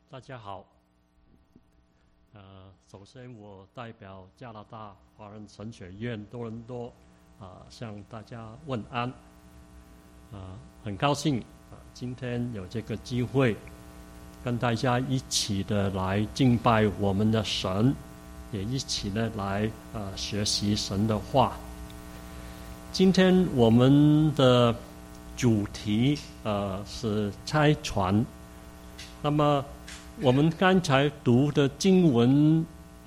大家好。首先我代表加拿大华人神学院多伦多向大家问安。很高兴今天有这个机会跟大家一起的来敬拜我们的神，也一起的来学习神的话。今天我们的主题是拆船。那么我们刚才读的经文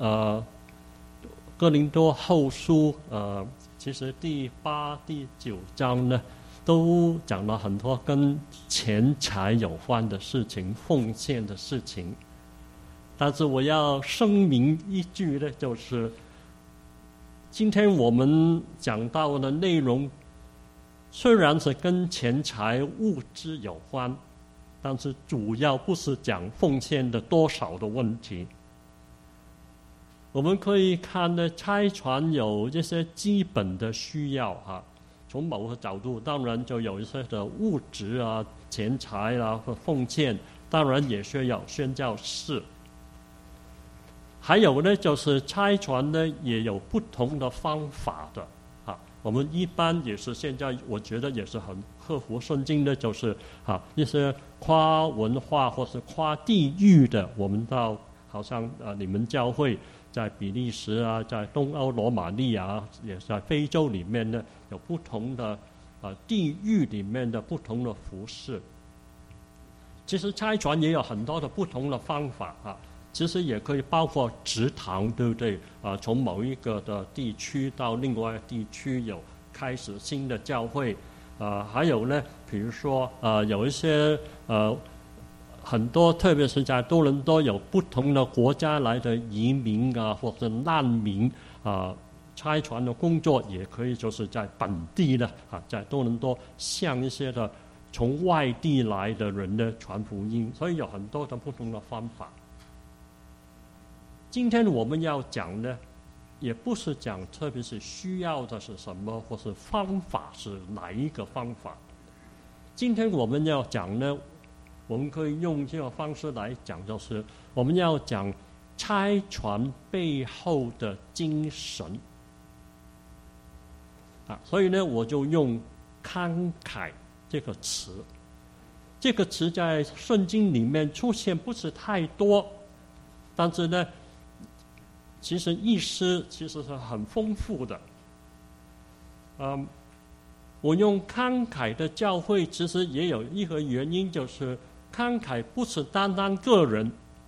哥林多后书其实第8、第9章呢都讲了很多跟钱财有关的事情，奉献的事情。但是我要声明一句呢，就是今天我们讲到的内容虽然是跟钱财物质有关，但是主要不是讲奉献的多少的问题。我们可以看呢，拆船有这些基本的需要从某个角度当然就有一些的物质钱财和奉献，当然也需要宣教士。还有呢，就是拆船呢也有不同的方法的我们一般也是现在我觉得也是很合乎圣经的，就是一些跨文化或是跨地域的，我们到好像你们教会在比利时在东欧罗马尼亚，也在非洲里面呢，有不同的地域里面的不同的服事。其实拆船也有很多的不同的方法其实也可以包括植堂，对不对？从某一个的地区到另外地区有开始新的教会。还有呢，比如说有一些很多，特别是在多伦多有不同的国家来的移民或者难民拆船的工作也可以就是在本地的在多伦多向一些的从外地来的人的传福音，所以有很多的不同的方法。今天我们要讲呢，也不是讲特别是需要的是什么，或是方法是哪一个方法。今天我们要讲呢，我们可以用这个方式来讲，就是我们要讲拆船背后的精神所以呢，我就用慷慨这个词。这个词在圣经里面出现不是太多，但是呢其实意思其实是很丰富的。我用慷慨的教会，其实也有一个原因，就是慷慨不是单单个人，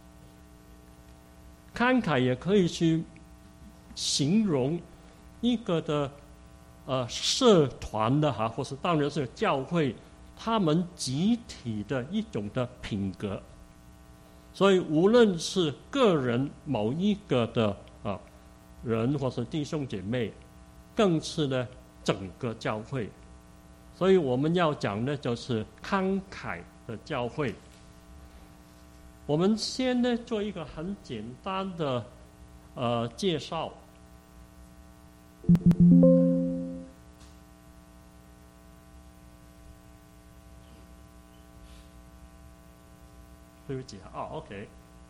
慷慨也可以去形容一个的社团的或是当然是教会，他们集体的一种的品格。所以无论是个人某一个的人，或是弟兄姐妹，更是呢整个教会。所以我们要讲的就是慷慨的教会。我们先呢做一个很简单的介绍。对不起OK。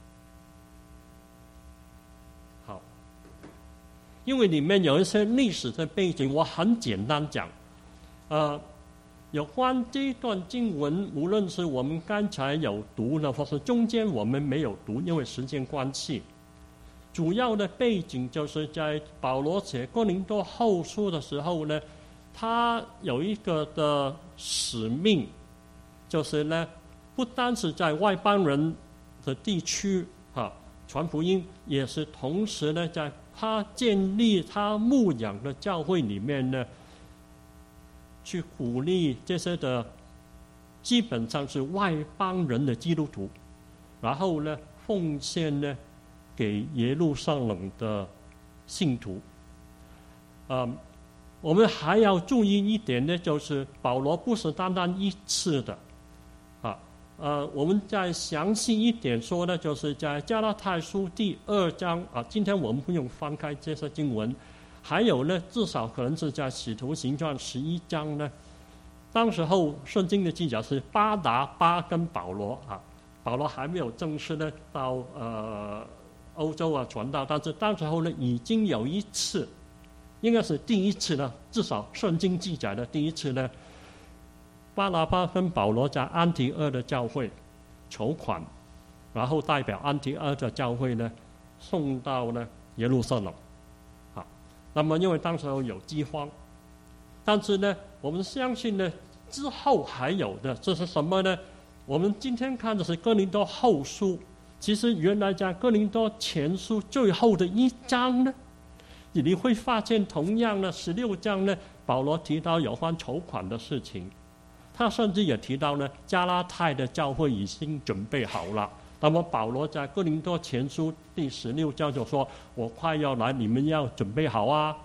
好，因为里面有一些历史的背景，我很简单讲。有关这一段经文，无论是我们刚才有读呢，或是中间我们没有读，因为时间关系。主要的背景就是在保罗写哥林多后书的时候呢，他有一个的使命，就是呢不单是在外邦人的地区传福音，也是同时呢在他建立他牧养的教会里面呢，去鼓励这些的基本上是外邦人的基督徒，然后呢奉献呢给耶路撒冷的信徒。我们还要注意一点呢，就是保罗不是单单一次的我们再详细一点说呢，就是在加拉太书第2章今天我们不用翻开这些经文，还有呢至少可能是在使徒行传11章呢，当时候圣经的记载是巴拿巴跟保罗保罗还没有正式的到欧洲啊传道，但是当时候呢，已经有一次，应该是第一次呢，至少圣经记载的第一次呢，巴拿巴跟保罗在安提阿的教会筹款，然后代表安提阿的教会呢送到呢耶路撒冷。好，那么因为当时候有饥荒，但是呢，我们相信呢，之后还有的，这是什么呢？我们今天看的是哥林多后书，其实原来在哥林多前书最后的一章呢，你会发现同样呢16章呢，保罗提到有关筹款的事情，他甚至也提到呢，加拉太的教会已经准备好了。那么保罗在哥林多前书第16章就说：“我快要来，你们要准备好啊。”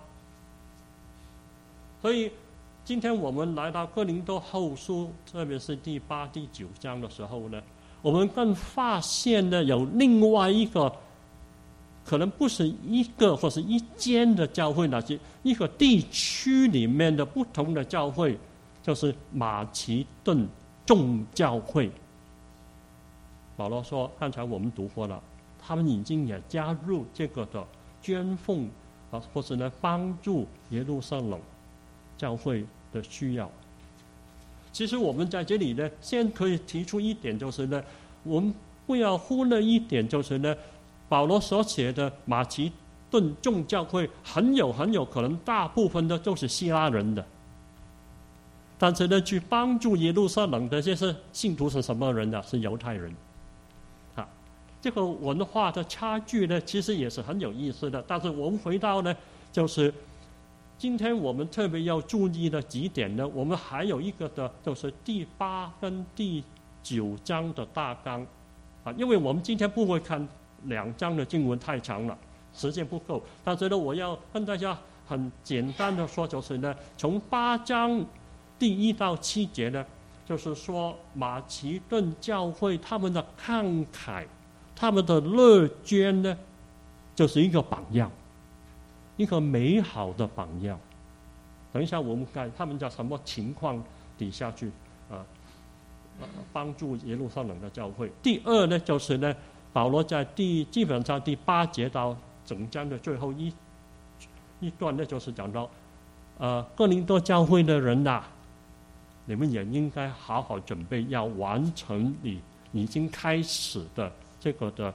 所以今天我们来到哥林多后书，特别是第8、第9章的时候呢，我们更发现呢，有另外一个可能不是一个或是一间的教会，那是一个地区里面的不同的教会，就是马其顿众教会。保罗说，刚才我们读过了，他们已经也加入这个的捐奉啊，或是呢帮助耶路撒冷教会的需要。其实我们在这里呢，先可以提出一点，就是呢，我们不要忽略一点，就是呢，保罗所写的马其顿众教会很有可能大部分的都是希腊人的，但是呢，去帮助耶路撒冷的这些信徒是什么人呢？是犹太人。啊，这个文化的差距呢，其实也是很有意思的。但是我们回到呢，就是今天我们特别要注意的几点呢，我们还有一个的，就是第8跟第9章的大纲啊，因为我们今天不会看2章的经文太长了，时间不够。但是呢，我要跟大家很简单的说，就是呢，从8章第1到7节呢，就是说马其顿教会他们的慷慨，他们的乐捐呢，就是一个榜样，一个美好的榜样。等一下我们看他们在什么情况底下去帮助耶路撒冷的教会。第2呢，就是呢，保罗在基本上第8节到整章的最后一段呢，就是讲到哥林多教会的人呐，你们也应该好好准备，要完成你已经开始的这个的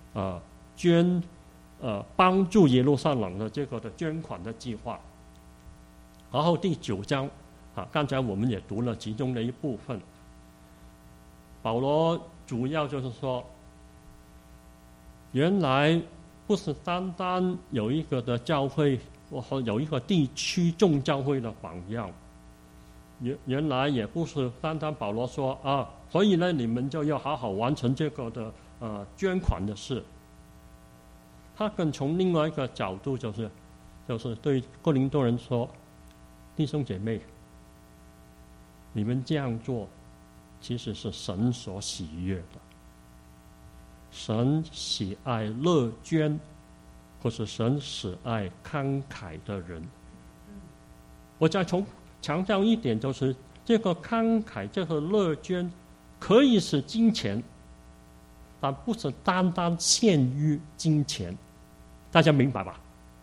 帮助耶路撒冷的这个的捐款的计划。然后第9章刚才我们也读了其中的一部分，保罗主要就是说，原来不是单单有一个的教会或有一个地区众教会的榜样，原来也不是单单保罗说所以呢，你们就要好好完成这个的捐款的事。他更从另外一个角度，就是对哥林多人说，弟兄姐妹，你们这样做其实是神所喜悦的。神喜爱乐捐，或是神喜爱慷慨的人。我再强调一点，就是这个慷慨，这个乐捐可以是金钱，但不是单单限于金钱，大家明白吧？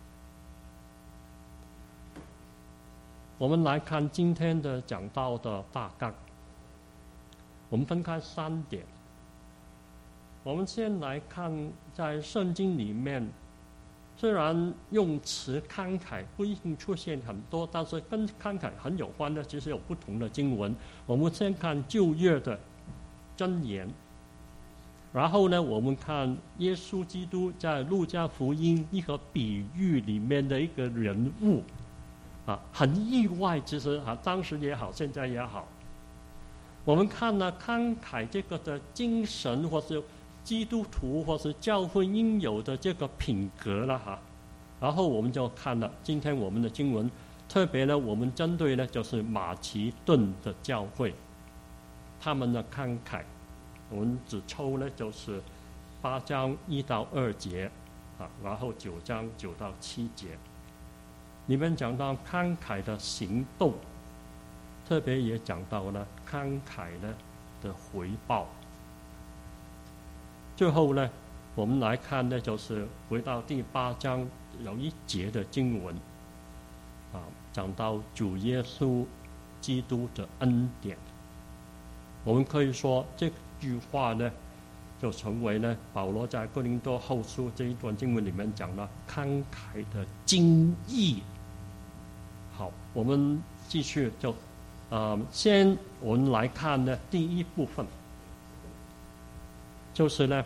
我们来看今天的讲道的大纲，我们分开3点。我们先来看在圣经里面，虽然用词慷慨不一定出现很多，但是跟慷慨很有关的，其实有不同的经文。我们先看旧约的箴言，然后呢，我们看耶稣基督在路加福音一个比喻里面的一个人物很意外，其实当时也好，现在也好，我们看了慷慨这个的精神，或是基督徒或是教会应有的这个品格了然后我们就看了今天我们的经文，特别呢，我们针对呢就是马其顿的教会，他们的慷慨，我们只抽呢就是8章1到2节然后9章9到7节，里面讲到慷慨的行动，特别也讲到了慷慨的回报。 最后呢，我们来看呢，就是回到第8章有一节的经文，讲到主耶稣基督的恩典。我们可以说这句话呢，就成为呢保罗在哥林多后书这一段经文里面讲了慷慨的精义。好，我们继续就先我们来看呢第一部分，就是呢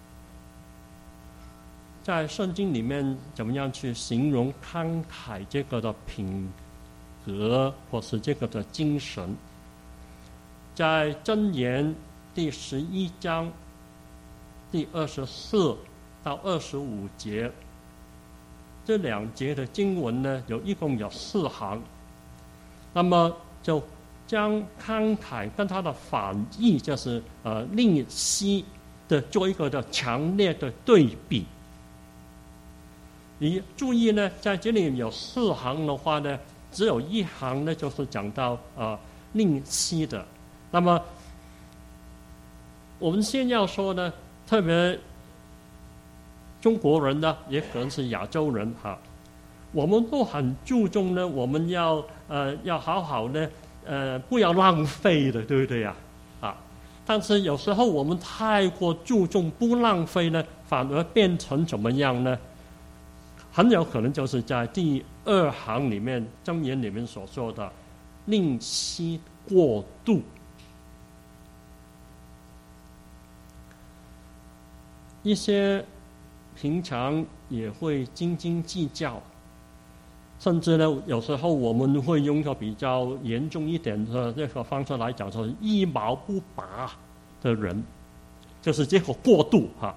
在圣经里面怎么样去形容慷慨这个的品格或是这个的精神。在箴言第11章第24到25节，这2节的经文呢，一共有4行。那么就将慷慨跟它的反义，就是吝惜的做一个的强烈的对比。你注意呢，在这里有4行的话呢，只有1行呢，就是讲到吝惜的。那么我们先要说呢，特别中国人呢，也可能是亚洲人哈，我们都很注重呢，我们要好好的不要浪费的，对不对呀？但是有时候我们太过注重不浪费呢，反而变成怎么样呢？很有可能就是在第2行里面箴言里面所说的吝惜过度。一些平常也会斤斤计较，甚至呢，有时候我们会用一个比较严重一点的这个方式来讲，说一毛不拔的人，就是这个过度哈。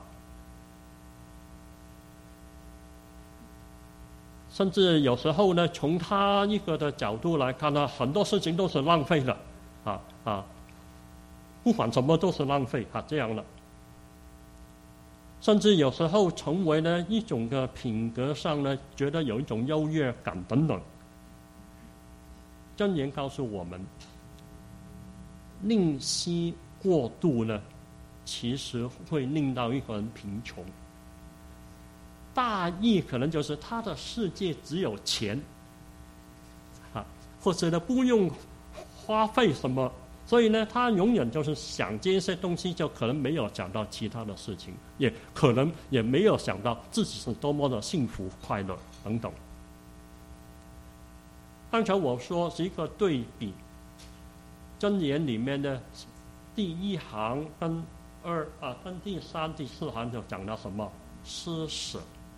甚至有时候呢，从他一个的角度来看呢，很多事情都是浪费了，不管什么都是浪费这样了。甚至有时候成为呢一种的品格上呢，觉得有一种优越感等等。箴言告诉我们，吝惜过度呢，其实会令到一个人贫穷。大意可能就是他的世界只有钱，或者呢不用花费什么。所以呢，他永远就是想这些东西，就可能没有想到其他的事情，也可能也没有想到自己是多么的幸福快乐等等。刚才我说是一个对比，箴言里面的第1行跟第3、第4行就讲到什么施舍。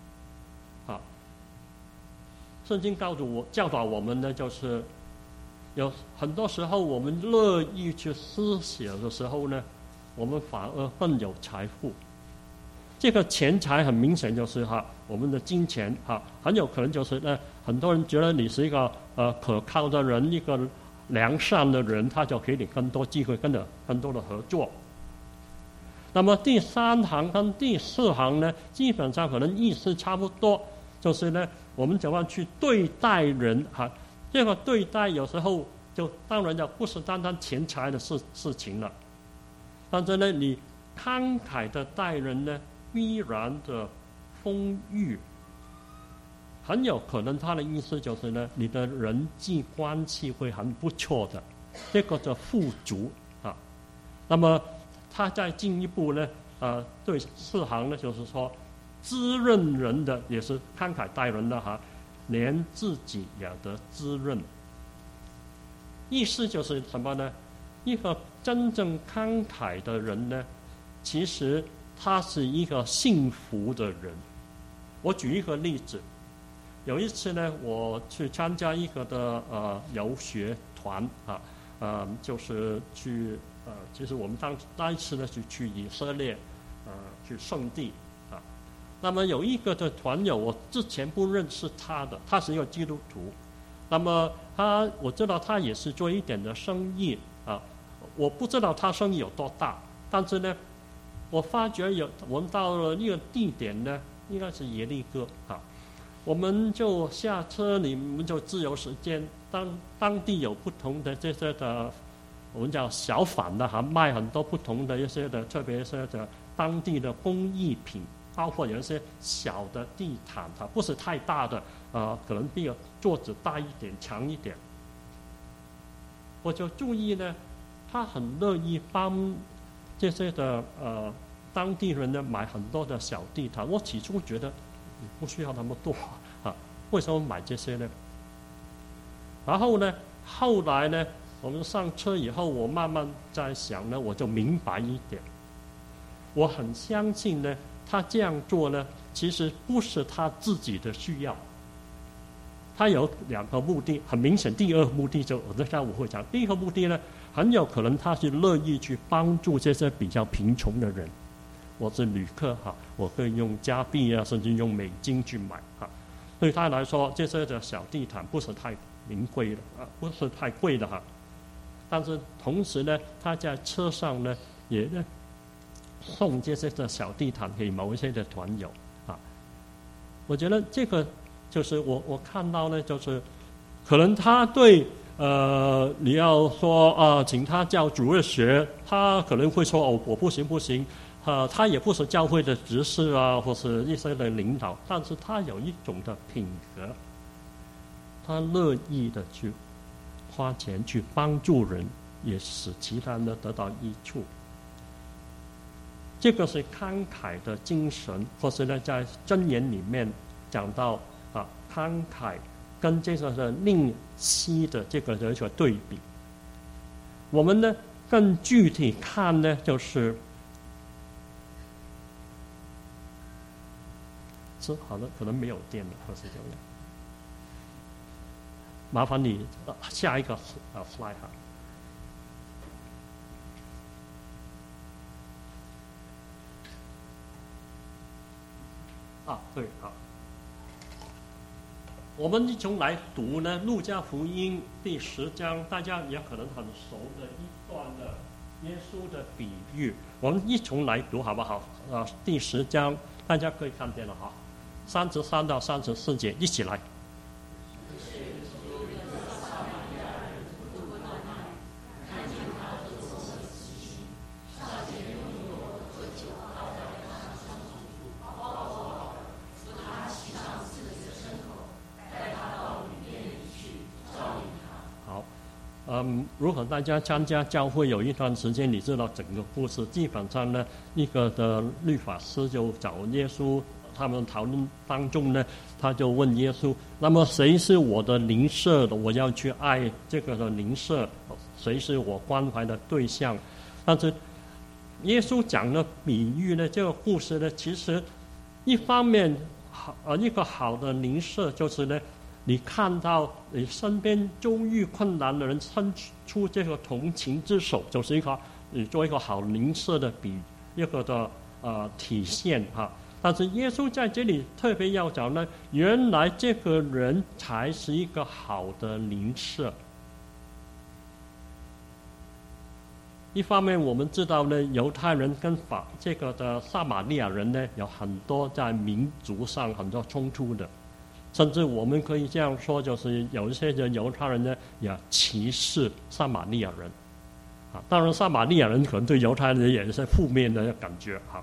圣经教导我们呢，就是有很多时候我们乐意去施舍的时候呢，我们反而更有财富。这个钱财很明显就是我们的金钱很有可能就是呢，很多人觉得你是一个可靠的人，一个良善的人，他就给你更多机会，更多的合作。那么第3行跟第4行呢，基本上可能意思差不多，就是呢，我们怎么去对待人这个对待有时候就当然就不是单单钱财的事情了，但是呢，你慷慨的待人呢，必然的丰裕，很有可能他的意思就是呢，你的人际关系会很不错的，这个叫富足那么他再进一步呢，对4行呢，就是说滋润人的也是慷慨待人的连自己也得滋润。意思就是什么呢？一个真正慷慨的人呢，其实他是一个幸福的人。我举一个例子，有一次呢，我去参加一个的游学团就是去其实我们那一次呢是去以色列去圣地那么有一个的团友，我之前不认识他的，他是一个基督徒。那么我知道他也是做一点的生意我不知道他生意有多大，但是呢，我发觉我们到了一个地点呢，应该是耶利哥我们就下车，你们就自由时间。当地有不同的这些的，我们叫小贩的卖很多不同的一些的，特别是的当地的工艺品，包括有一些小的地毯，它不是太大的，可能比桌子大一点、长一点。我就注意呢，他很乐意帮这些的当地人呢买很多的小地毯。我起初觉得不需要那么多啊，为什么买这些呢？然后呢，后来呢，我们上车以后，我慢慢在想呢，我就明白一点。我很相信呢，他这样做呢，其实不是他自己的需要。他有2个目的，很明显，第二个目的就我等下我会讲。第一个目的呢，很有可能他是乐意去帮助这些比较贫穷的人。我是旅客哈，我可以用加币啊，甚至用美金去买哈。对他来说，这些的小地毯不是太名贵的不是太贵的哈。但是同时呢，他在车上呢，也呢送这些的小地毯给某一些的团友啊。我觉得这个就是我看到呢，就是可能他对你要说请他教主日学，他可能会说我不行。他也不是教会的执事啊，或是一些的领导，但是他有一种的品格，他乐意的去花钱去帮助人，也使其他人得到益处。这个是慷慨的精神，或是呢在箴言里面讲到慷慨跟这个的吝惜的这个的一个对比。我们呢更具体看呢，就是好了，可能没有电了，或是这样。麻烦你下一个slide 对，好。我们一同来读呢，《路加福音》第10章，大家也可能很熟的一段的耶稣的比喻。我们一同来读好不好？第10章，大家可以看见了哈。33到34节，一起来。好，如果大家参加教会有一段时间，你知道整个故事，基本上呢，一个的律法师就找耶稣。他们讨论当中呢，他就问耶稣：那么谁是我的邻舍的？我要去爱这个的邻舍，谁是我关怀的对象？但是耶稣讲的比喻呢，这个故事呢，其实一方面一个好的邻舍就是呢，你看到你身边遭遇困难的人伸出这个同情之手，就是你做一个好邻舍的一个的体现哈。但是耶稣在这里特别要讲呢，原来这个人才是一个好的邻舍。一方面我们知道呢，犹太人跟这个的撒玛利亚人呢，有很多在民族上很多冲突的，甚至我们可以这样说，就是有一些的犹太人呢，也歧视撒玛利亚人。当然撒玛利亚人可能对犹太人也是负面的感觉哈。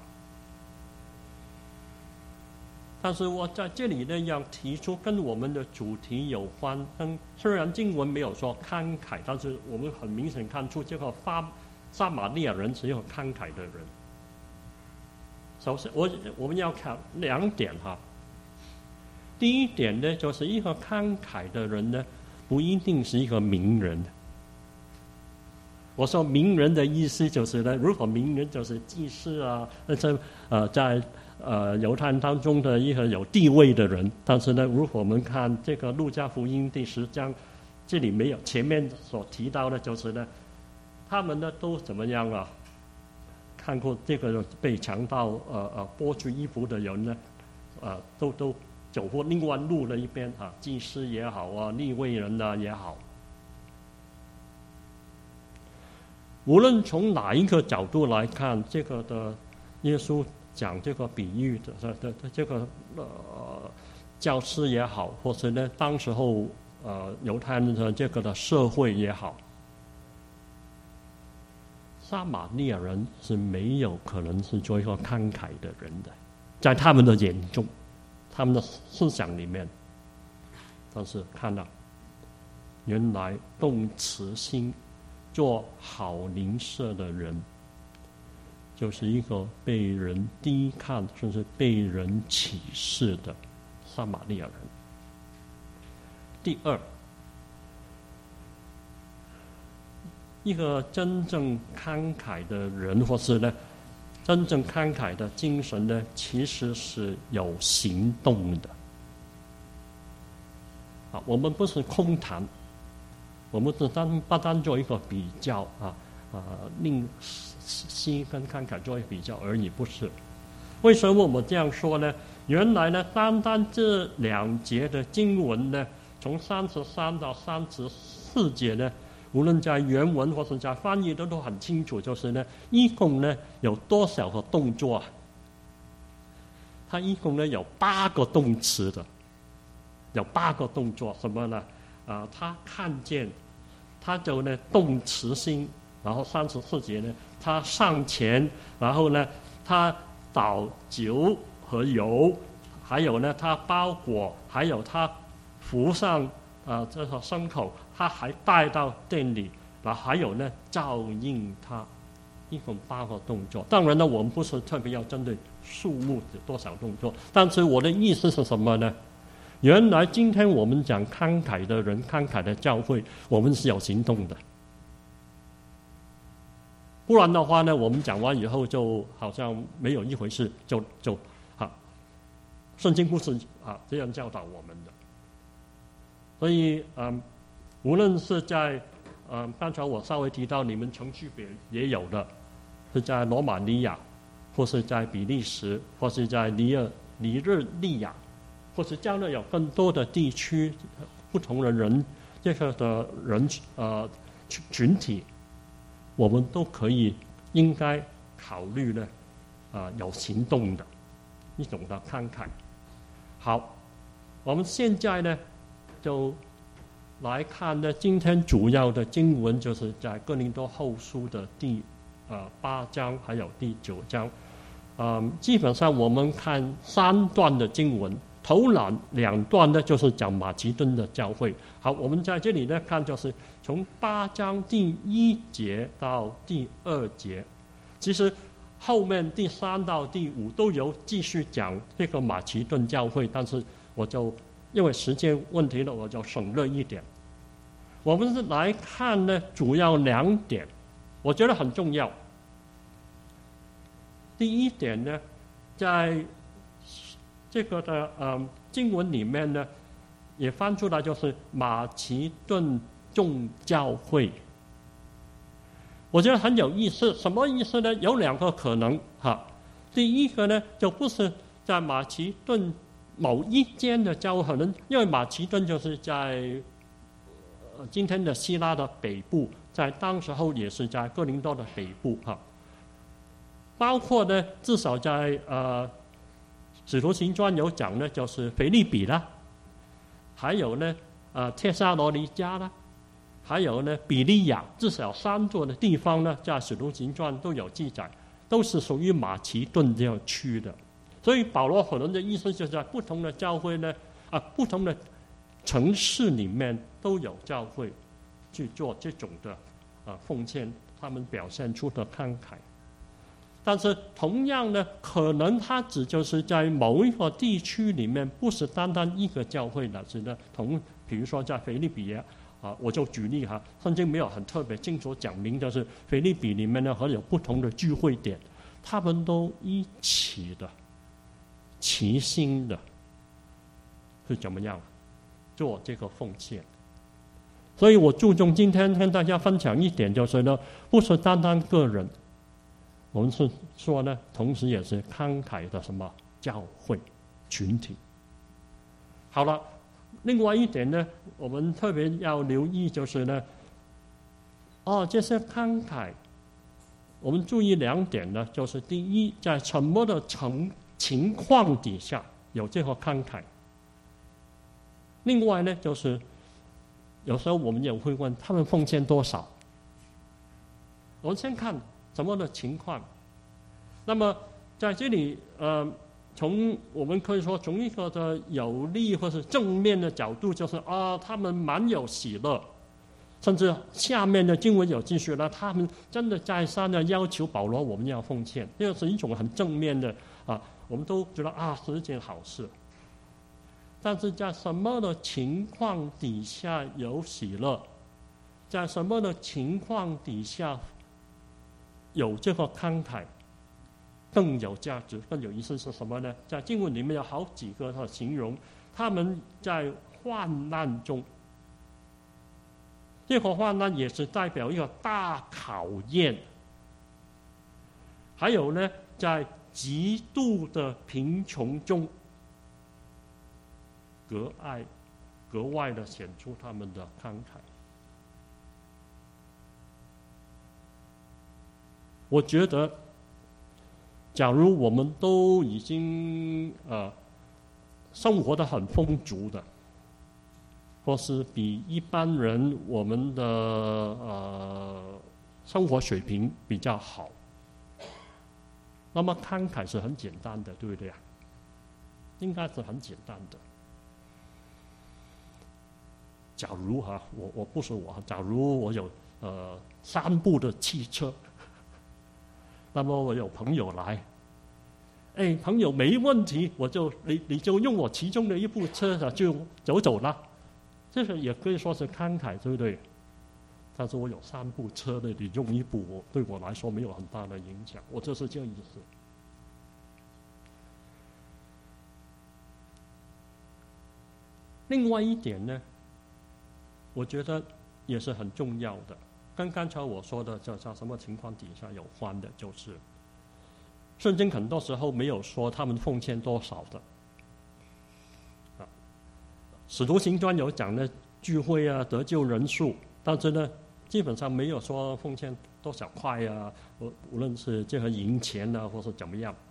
但是我在这里呢，要提出跟我们的主题有关。虽然经文没有说慷慨，但是我们很明显看出这个撒玛利亚人是一个慷慨的人。首先，我们要看2点哈。第一点呢，就是一个慷慨的人呢，不一定是一个名人。我说名人的意思就是呢，如果名人就是祭司啊，在犹太人当中的一个有地位的人，但是呢，如果我们看这个路加福音第10章，这里没有前面所提到的，就是呢，他们呢都怎么样啊？看过这个被强盗剥去衣服的人呢，都走过另外路的一边啊，祭司也好啊，利未人啊也好，无论从哪一个角度来看，这个的耶稣讲这个比喻的这个教师也好，或是呢当时候犹太人的这个的社会也好， 撒玛利亚人是没有可能是做一个慷慨的人的，在他们的眼中，他们的思想里面。但是看到，原来动慈心、做好邻舍的人，就是一个被人低看，甚至被人歧视的撒玛利亚人。第二，一个真正慷慨的人，或是呢，真正慷慨的精神呢，其实是有行动的。我们不是空谈，我们只不单做一个比较令心跟慷慨做一个比较而已，不是。为什么我们这样说呢？原来呢，单单这2节的经文呢，从33到34节呢，无论在原文或是在翻译的都很清楚，就是呢，一共呢有多少个动作？它一共呢有8个动词的。有8个动作，什么呢？他看见，他就呢动慈心，然后34节呢，他上前，然后呢，他倒酒和油，还有呢，他包裹，还有他扶上这个牲口，他还带到店里，然后还有呢照应他，一共8个动作。当然呢，我们不是特别要针对数目有多少动作，但是我的意思是什么呢？原来今天我们讲慷慨的人、慷慨的教会，我们是有行动的。不然的话呢，我们讲完以后就好像没有一回事，圣经不是这样教导我们的。所以无论是在刚才我稍微提到你们程序表也有的，是在罗马尼亚，或是在比利时，或是在尼日利亚。或是将来有更多的地区，不同的人，这个的人群体，我们都可以应该考虑呢，有行动的一种的慷慨。好，我们现在呢就来看呢，今天主要的经文就是在哥林多后书的第8章还有第9章，基本上我们看3段的经文。头2段呢，就是讲马其顿的教会。好，我们在这里呢看，就是从8章第1节到第2节，其实后面第3到第5都有继续讲这个马其顿教会，但是我就因为时间问题呢，我就省略一点。我们是来看呢，主要2点，我觉得很重要。第一点呢，在这个的经文里面呢，也翻出来就是马其顿众教会。我觉得很有意思，什么意思呢？有2个可能第一个呢，就不是在马其顿某一间的教会，可能因为马其顿就是在今天的希腊的北部，在当时候也是在哥林多的北部包括呢，至少在使徒行传有讲呢，就是腓立比啦，还有呢帖撒罗尼迦啦，还有呢比利亚，至少3座的地方呢，在使徒行传都有记载，都是属于马其顿这样区的。所以保罗可能的意思就是在不同的教会呢，不同的城市里面都有教会去做这种的奉献，他们表现出的慷慨。但是同样呢，可能它只就是在某一个地区里面，不是单单一个教会的，是呢比如说在腓立比我就举例圣经没有很特别清楚讲明，就是腓立比里面呢，还有不同的聚会点，他们都一起的、齐心的，是怎么样做这个奉献。所以我注重今天跟大家分享一点，就是呢，不是单单个人。我们是说呢，同时也是慷慨的什么教会群体。好了，另外一点呢，我们特别要留意就是呢，这些慷慨，我们注意2点呢，就是第一，在什么的情况底下有这个慷慨。另外呢，就是有时候我们也会问他们奉献多少。我们先看什么的情况？那么在这里，从我们可以说从一个的有利或是正面的角度，就是他们蛮有喜乐，甚至下面的经文有记述了，他们真的再三的要求保罗我们要奉献，这是一种很正面的我们都觉得是一件好事。但是在什么的情况底下有喜乐，在什么的情况底下有这个慷慨，更有价值、更有意思是什么呢？在经文里面有好几个的形容，他们在患难中，这个患难也是代表一个大考验。还有呢，在极度的贫穷中，格外的显出他们的慷慨。我觉得，假如我们都已经生活得很丰足的，或是比一般人我们的生活水平比较好，那么慷慨是很简单的，对不对啊？应该是很简单的。假如我不是我，假如我有3部的汽车，那么我有朋友来，朋友没问题，你就用我其中的一部车就走了，这个也可以说是慷慨，对不对？但是我有3部车的，你用一部对我来说没有很大的影响，我就是这个意思。另外一点呢，我觉得也是很重要的，跟刚才我说的在什么情况底下有关的，就是圣经很多时候没有说他们奉献多少的。使徒行传有讲的聚会得救人数，但是呢，基本上没有说奉献多少块无论是这个银钱或是怎么样。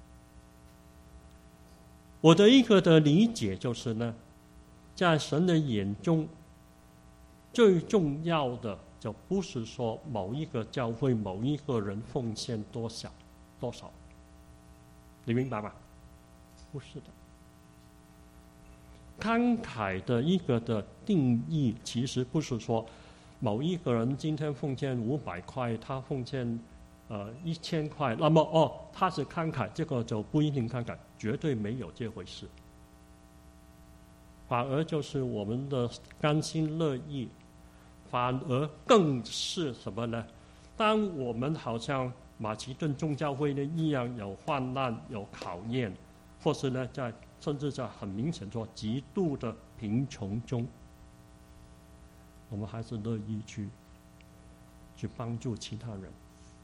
我的一个的理解就是呢，在神的眼中，最重要的就不是说某一个教会某一个人奉献多少，你明白吗？不是的。慷慨的一个的定义，其实不是说某一个人今天奉献500块，他奉献1000块，那么他是慷慨，这个就不一定慷慨，绝对没有这回事。反而就是我们的甘心乐意，反而更是什么呢？当我们好像马其顿众教会的一样，有患难、有考验，或是呢，甚至在很明显说极度的贫穷中，我们还是乐意去帮助其他人。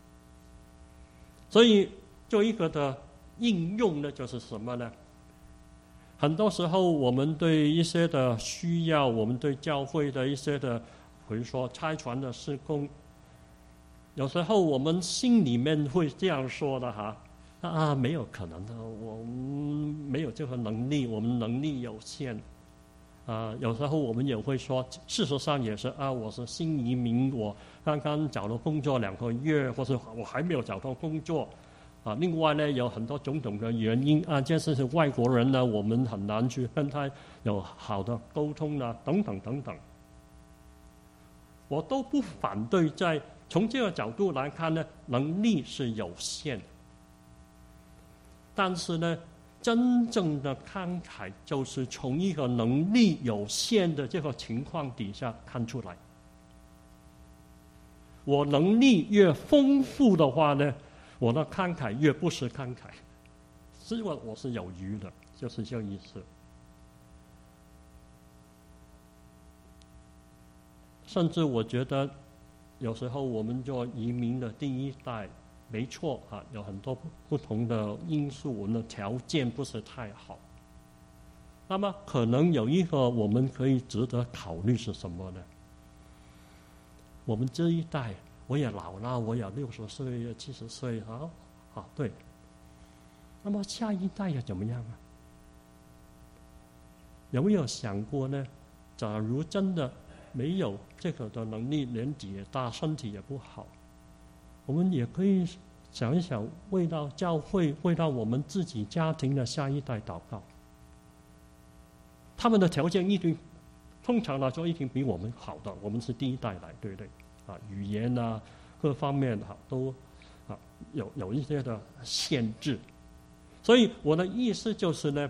所以做一个的应用呢，就是什么呢？很多时候我们对一些的需要，我们对教会的一些的，比如说差传的事工，有时候我们心里面会这样说的没有可能的，我们没有这个能力，我们能力有限。有时候我们也会说，事实上也是我是新移民，我刚刚找了工作2个月，或者我还没有找到工作。另外呢，有很多种种的原因这是外国人呢，我们很难去跟他有好的沟通等等等等。我都不反对，从这个角度来看呢，能力是有限。但是呢，真正的慷慨就是从一个能力有限的这个情况底下看出来。我能力越丰富的话呢，我的慷慨越不是慷慨，是我是有余的，就是这个意思。甚至我觉得，有时候我们做移民的第一代，没错有很多不同的因素，我们的条件不是太好。那么可能有一个我们可以值得考虑是什么呢？我们这一代，我也老了，我也60岁、70岁对。那么下一代又怎么样有没有想过呢？假如真的没有这个的能力，年纪也大，身体也不好， 我们也可以想一想，为到教会，为到我们自己家庭的下一代祷告。他们的条件通常来说一定比我们好的，我们是第一代来，对不对？语言啊，各方面都有一些的限制。所以我的意思就是呢，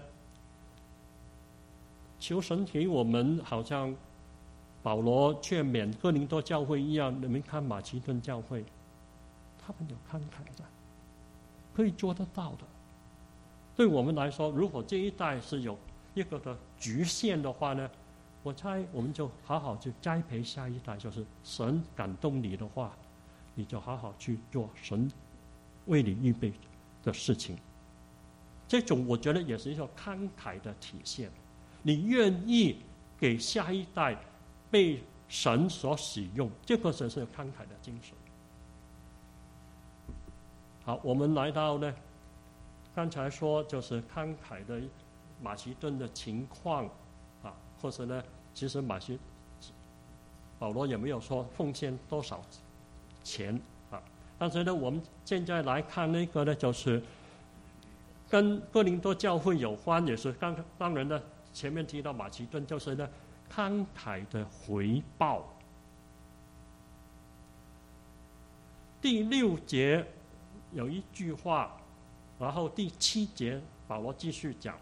求神给我们，好像保罗劝勉哥林多教会一样，你们看马其顿教会，他们有慷慨的，可以做得到的。对我们来说，如果这一代是有一个的局限的话呢，我猜我们就好好去栽培下一代，就是神感动你的话，你就好好去做神为你预备的事情。这种我觉得也是一种慷慨的体现，你愿意给下一代被神所使用，这个才是慷慨的精神。好，我们来到呢，刚才说就是慷慨的马其顿的情况或者呢，其实保罗也没有说奉献多少钱但是呢，我们现在来看那个呢，就是跟哥林多教会有关，也是当然呢，前面提到马其顿，就是呢慷慨的回报。第6节有一句话，然后第7节保罗继续讲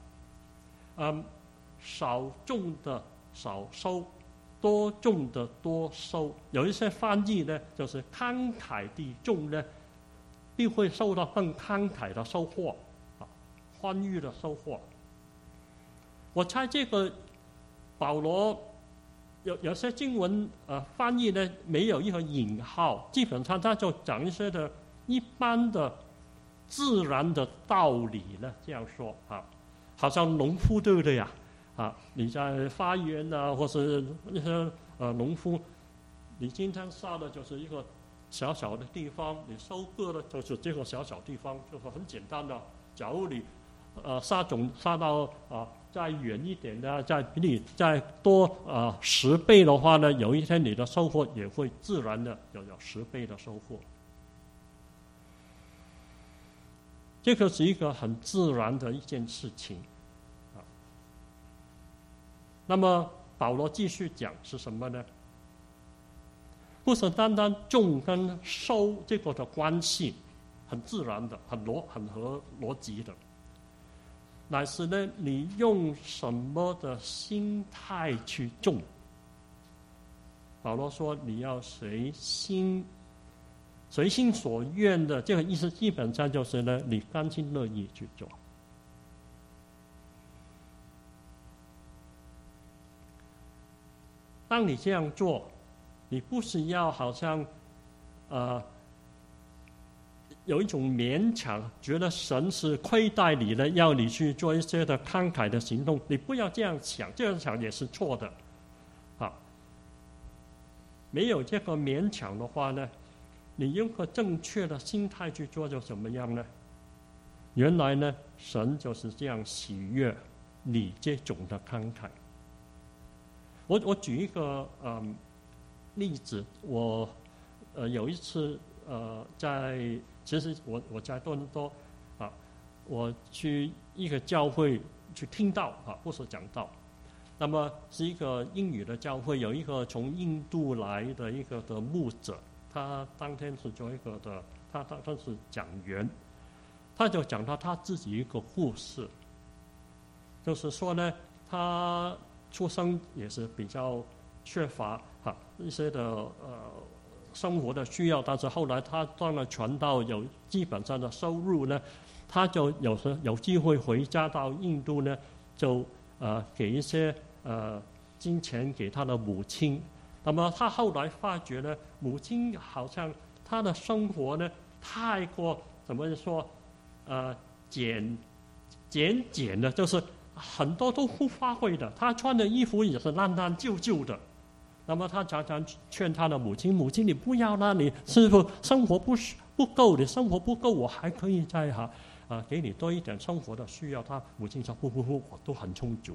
少种的少收，多种的多收。有一些翻译呢，就是慷慨地种呢，必会受到更慷慨的收获欢愉的收获。我猜这个保罗有些经文翻译呢没有一个引号，基本上他就讲一些的一般的自然的道理呢，这样说好像农夫对不对呀？你在花园或是那些农夫，你今天撒的就是一个小小的地方，你收割的就是这个小小地方，就是很简单的。假如你撒种撒到再远一点的，比你再多10倍的话呢，有一天你的收获也会自然的有10倍的收获。这个是一个很自然的一件事情那么保罗继续讲是什么呢？不是单单种跟收这个的关系很自然的，很合逻辑的，乃是呢你用什么的心态去种。保罗说你要随心所愿的，这个意思基本上就是呢你甘心乐意去做。当你这样做，你不是要好像有一种勉强，觉得神是亏待你的，要你去做一些的慷慨的行动，你不要这样想，这样想也是错的没有这个勉强的话呢，你用个正确的心态去做就怎么样呢？原来呢神就是这样喜悦你这种的慷慨。我举一个例子，我有一次其实我在多伦多我去一个教会去听道不是讲道，那么是一个英语的教会，有一个从印度来的一个的牧者，他当天是做一个的，他是讲员，他就讲到他自己一个故事，就是说呢，他出生也是比较缺乏一些的生活的需要，但是后来他当了传道，有基本上的收入呢，他就有机会回家到印度呢，就给一些金钱给他的母亲。那么他后来发觉呢，母亲好像他的生活呢太过怎么说简的，就是很多都不发挥的，他穿的衣服也是烂烂旧旧的。那么他常常劝他的母亲你不要啦，你是否生活不够，你生活不够，我还可以再给你多一点生活的需要。他母亲说不，我都很充足。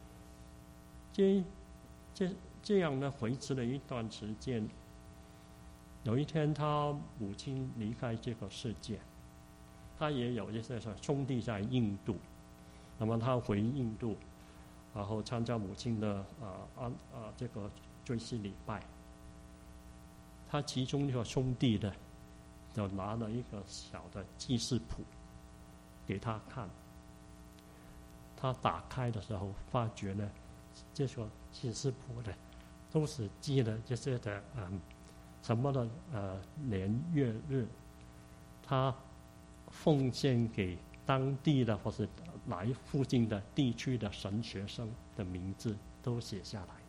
这样呢维持了一段时间， 有一天他母亲离开这个世界，他也有一些兄弟在印度，那么他回印度，然后参加母亲的这个追思礼拜。他其中一个兄弟呢，就拿了一个小的记事谱给他看。他打开的时候，发觉呢，这个记事谱呢，都是记了这些的什么的年月日，他奉献给当地的或是来附近的地区的神学生的名字都写下来。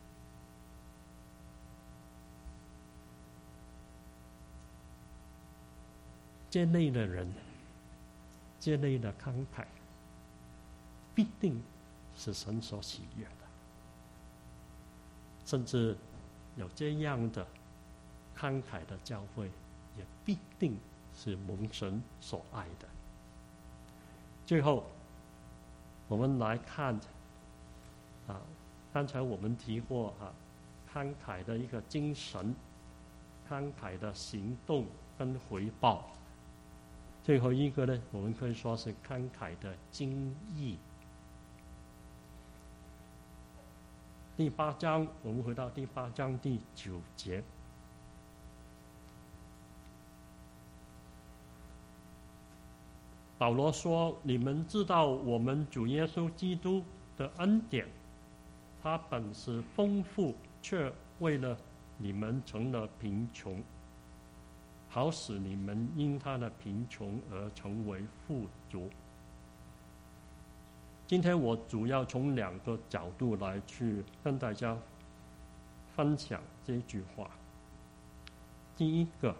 这类的人，这类的慷慨，必定是神所喜悦的。甚至有这样的慷慨的教会，也必定是蒙神所爱的。最后，我们来看刚才我们提过慷慨的一个精神，慷慨的行动跟回报。最后一个呢，我们可以说是慷慨的精义。第8章，我们回到第8章第9节。保罗说：“你们知道我们主耶稣基督的恩典，他本是丰富，却为了你们成了贫穷，好使你们因他的贫穷而成为富足。”今天我主要从2个角度来去跟大家分享这句话。第一个，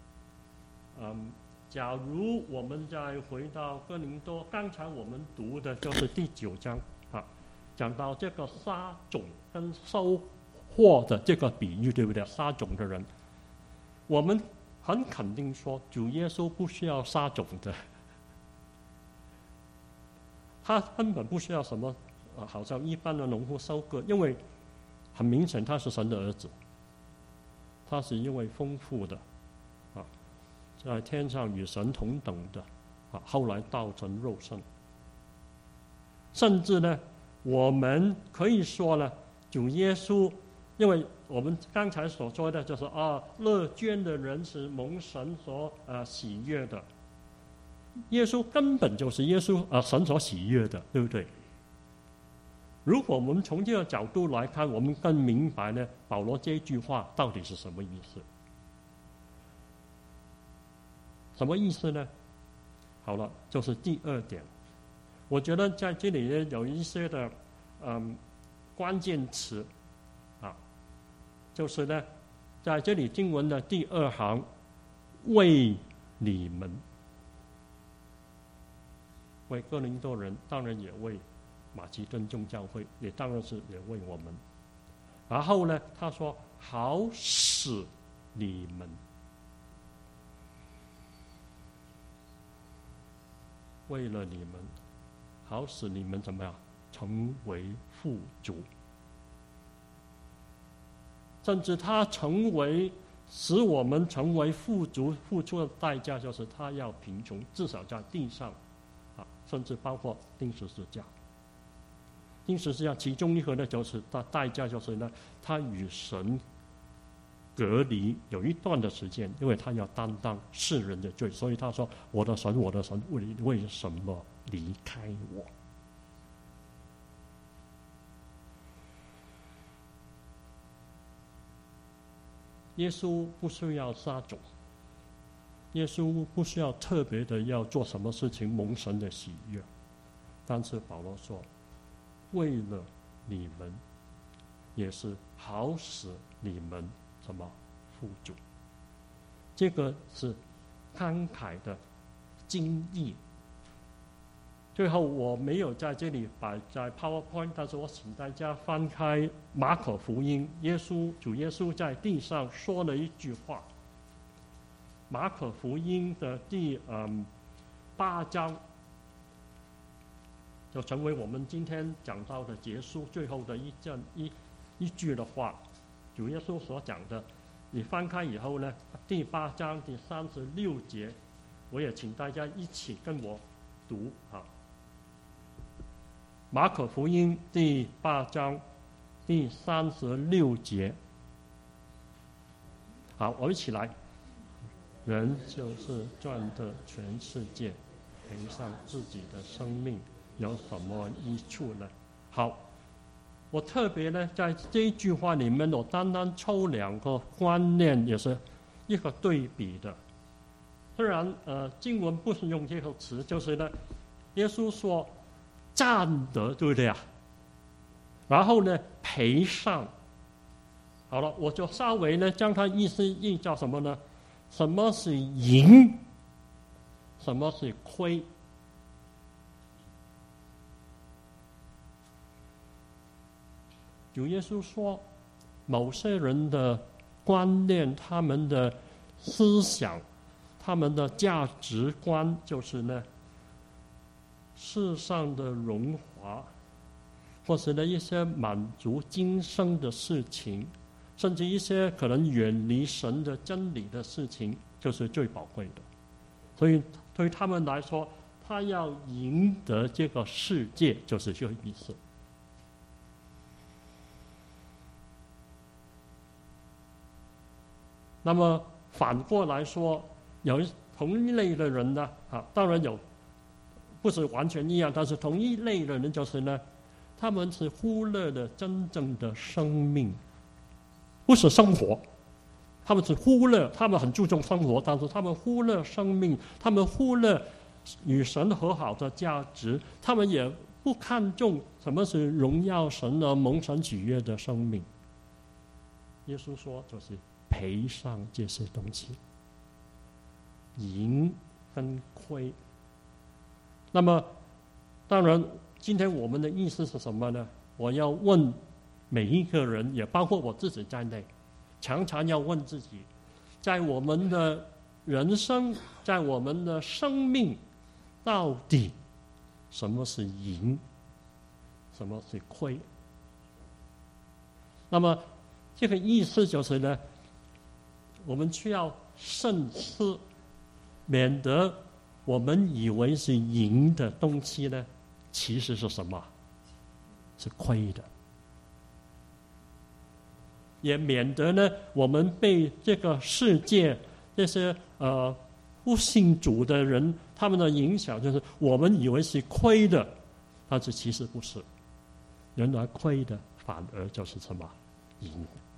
假如我们再回到哥林多，刚才我们读的就是第9章讲到这个撒种跟收获的这个比喻，对不对？撒种的人，我们很肯定说，主耶稣不需要撒种的，他根本不需要什么好像一般的农夫收割，因为很明显他是神的儿子，他是因为丰富的在天上与神同等的后来道成肉身。甚至呢，我们可以说呢，主耶稣，因为我们刚才所说的就是乐捐的人是蒙神所喜悦的，耶稣根本就是神所喜悦的，对不对？如果我们从这个角度来看，我们更明白呢，保罗这句话到底是什么意思？什么意思呢？好了，就是第2点。我觉得在这里呢有一些的关键词就是呢，在这里经文的第2行，为你们，为哥林多人，当然也为马其顿众教会，也当然是也为我们。然后呢，他说好使你们，为了你们，好使你们怎么样成为富足。甚至他使我们成为富足，付出的代价就是他要贫穷，至少在地上甚至包括钉十字架。钉十字架其中一个呢，就是他代价就是呢，他与神隔离有一段的时间，因为他要担当世人的罪，所以他说：“我的神，我的神，为什么离开我？”耶稣不需要撒种，耶稣不需要特别的要做什么事情蒙神的喜悦，但是保罗说，为了你们，也是好使你们什么富足。这个是慷慨的精义。最后我没有在这里摆在 PowerPoint， 但是我请大家翻开马可福音，主耶稣在地上说了一句话。马可福音的第8章，就成为我们今天讲到的结束最后的一句的话。主耶稣所讲的：“ 你翻开以后呢，第8章第36节，我也请大家一起跟我读啊。马可福音第8章第36节，好，我一起来。人就是赚得全世界，赔上自己的生命，有什么益处呢？好，我特别呢，在这一句话里面，我单单抽2个观念，也是一个对比的。虽然经文不是用这个词，就是呢，耶稣说占得，对不对啊？然后呢，赔上。好了，我就稍微呢将它意思译叫什么呢？什么是赢？什么是亏？主耶稣说，某些人的观念、他们的思想、他们的价值观，就是呢，世上的荣华，或是呢一些满足今生的事情，甚至一些可能远离神的真理的事情，就是最宝贵的。所以对他们来说，他要赢得这个世界，就是这个意思。那么反过来说，有同一类的人呢，当然有不是完全一样，但是同一类的人就是呢，他们是忽略了真正的生命，不是生活，他们是忽略，他们很注重生活，但是他们忽略生命，他们忽略与神和好的价值，他们也不看重什么是荣耀神而蒙神喜悦的生命。耶稣说，就是赔上这些东西，赢跟亏。那么，当然，今天我们的意思是什么呢？我要问每一个人，也包括我自己在内，常常要问自己，在我们的人生，在我们的生命，到底什么是赢，什么是亏？那么，这个意思就是呢，我们需要慎思，免得我们以为是赢的东西呢，其实是什么？是亏的。也免得呢，我们被这个世界这些不信主的人他们的影响，就是我们以为是亏的，但是其实不是。原来亏的反而就是什么？赢。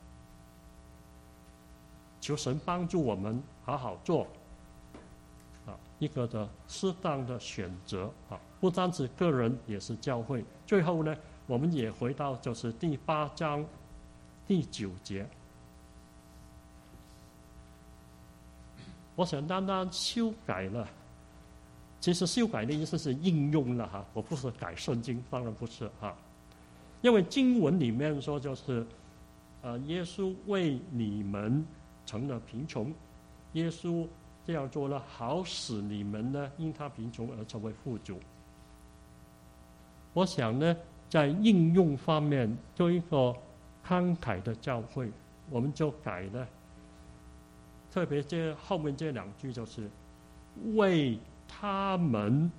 求神帮助我们好好做一个的适当的选择不单是个人，也是教会。最后呢，我们也回到就是第8章第9节。我想单单修改了，其实修改的意思是应用了我不是改圣经，当然不是因为经文里面说就是耶稣为你们成了贫穷，耶稣这样做了，好使你们呢因他贫穷而成为富足。我想呢，在应用方面，做一个慷慨的教会，我们就改了。特别这后面这2句就是为他们，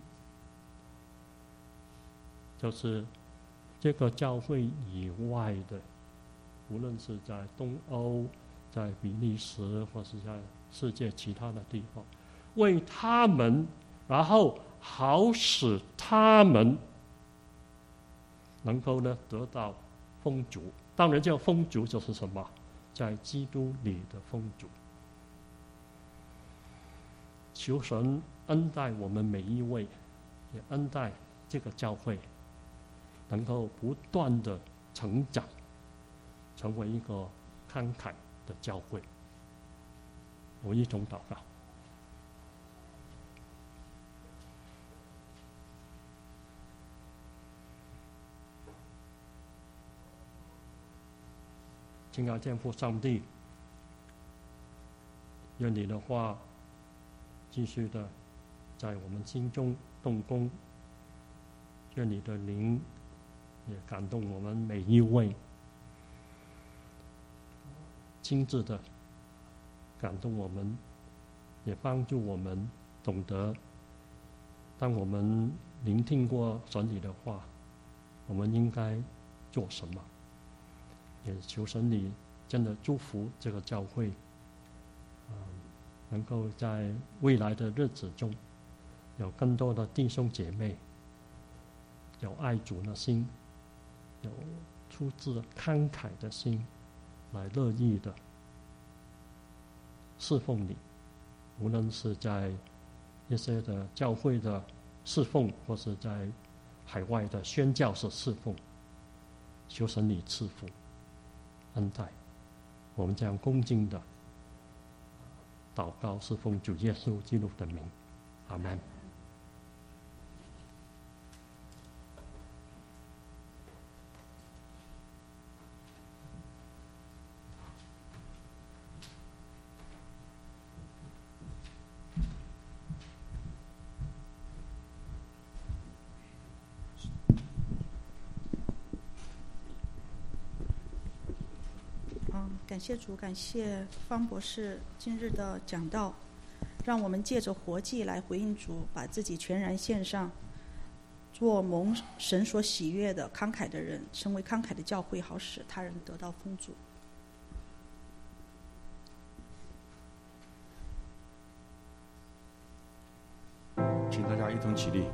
就是这个教会以外的，无论是在东欧、在比利时，或是在世界其他的地方，为他们，然后好使他们能够呢得到丰足。当然，这个丰足就是什么？在基督里的丰足。求神恩待我们每一位，也恩待这个教会，能够不断的成长，成为一个慷慨的教会。我一同祷告。亲爱的天父上帝，愿你的话继续的在我们心中动工，愿你的灵也感动我们每一位，亲自的感动我们，也帮助我们懂得，当我们聆听过神你的话，我们应该做什么。也求神你真的祝福这个教会，能够在未来的日子中，有更多的弟兄姐妹，有爱主的心，有出自慷慨的心，来乐意的侍奉你，无论是在一些的教会的侍奉，或是在海外的宣教士侍奉，求神你赐福恩待，我们这样恭敬的祷告，是奉主耶稣基督的名，阿们。 感谢主，感谢方博士今日的讲道，让我们借着活祭来回应主，把自己全然献上，做蒙神所喜悦的慷慨的人，成为慷慨的教会，好使他人得到丰足。 请大家一同起立。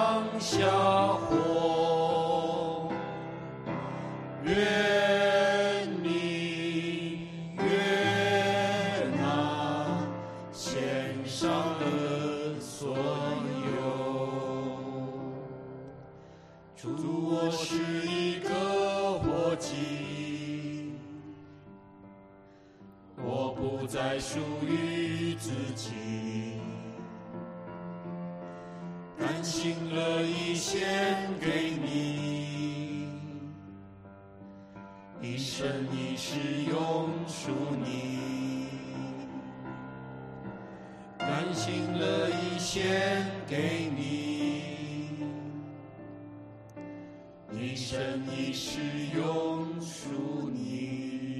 下火，愿不再属于自己，甘心乐意献给你，一生一世永属你，甘心乐意献给你，一生一世永属你。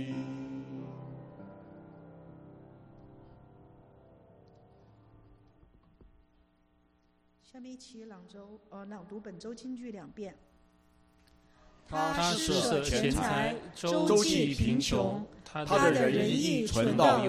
下面一起朗读本周金句2遍。 他舍钱财，周济贫穷，他的仁义存到